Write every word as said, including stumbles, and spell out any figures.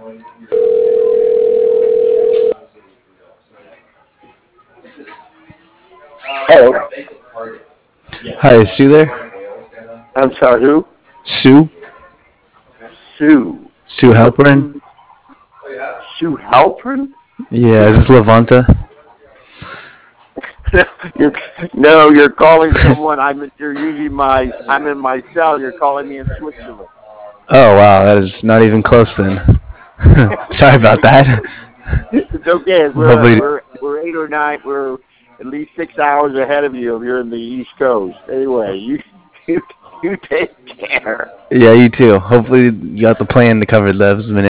Oh, Hi, is Sue there? I'm sorry, who? Sue? Sue. Sue Halperin? Sue Halpern? Yeah, is this Levanta? you're, no, you're calling someone. I'm. You're using my. I'm in my cell. You're calling me in Switzerland. Oh, wow, that is not even close then. Sorry about that. It's okay. We're Hopefully, we're we're eight or nine. We're at least six hours ahead of you if you're in the East Coast. Anyway, you you, you take care. yeah, you too. Hopefully you got the plan to cover those minutes.